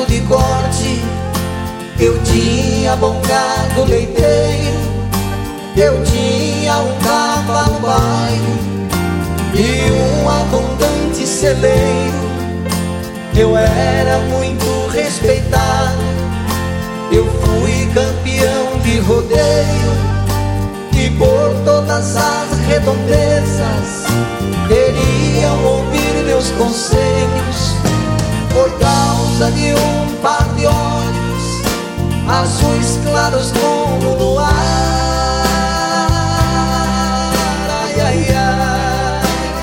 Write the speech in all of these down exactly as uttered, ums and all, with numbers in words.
de corte. Eu tinha bom gado leiteiro, eu tinha um cavalo baio e um abundante celeiro. Eu era muito respeitado, eu fui campeão de rodeio, e por todas as redondezas queriam ouvir meus conselhos. Por causa de um par de olhos azuis claros como o luar, ai, ai, ai.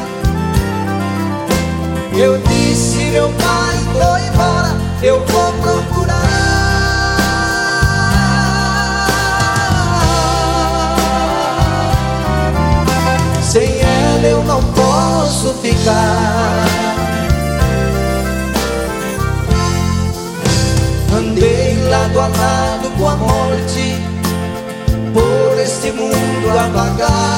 Eu disse, meu pai, tô embora, eu vou procurar. Sem ela eu não posso ficar. Andei lado a lado com a morte por este mundo a vagar.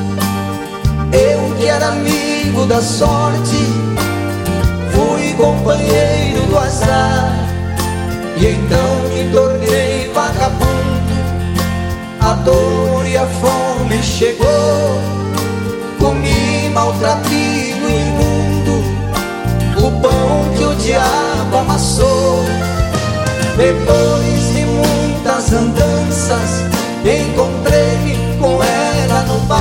Eu que era amigo da sorte fui companheiro do azar, e então me tornei vagabundo. A dor e a fome chegou, comi maltrapilho imundo, o pão que o diabo amassou. Depois de muitas andanças encontrei com ela no bar,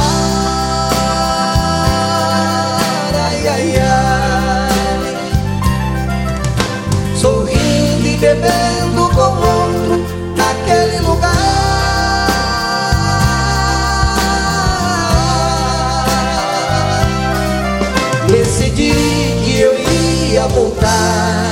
ai, ai, ai. Sorrindo e bebendo com outro naquele lugar. Decidi que eu ia voltar.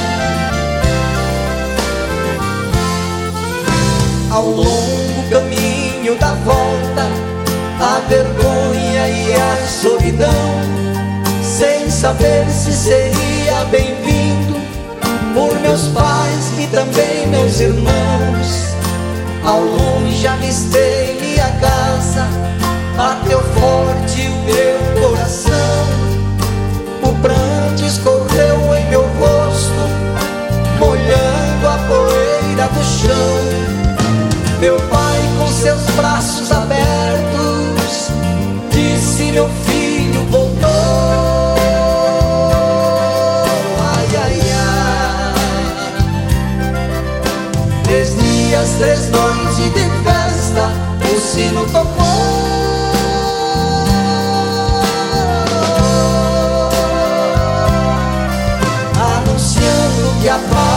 Ao longo caminho da volta, a vergonha e a solidão, sem saber se seria bem-vindo por meus pais e também meus irmãos. Ao longe avistei minha casa, bateu forte o meu coração. O pranto escorreu em meu rosto, molhando a poeira do chão. Meu pai, com seus braços abertos, disse, meu filho voltou. Ai, ai, ai. Três dias, três noites de festa, o sino tocou, anunciando que a paz